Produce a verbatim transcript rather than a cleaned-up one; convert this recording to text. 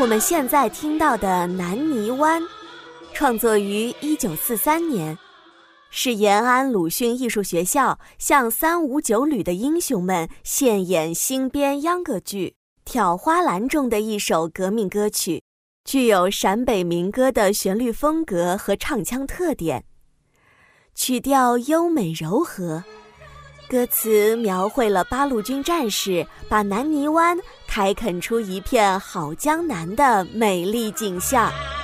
我们现在听到的《南泥湾》，创作于一九四三年，是延安鲁迅艺术学校向三五九旅的英雄们献演新编秧歌剧《挑花篮》中的一首革命歌曲，具有陕北民歌的旋律风格和唱腔特点，曲调优美柔和，歌词描绘了八路军战士把南泥湾开垦出一片好江南的美丽景象。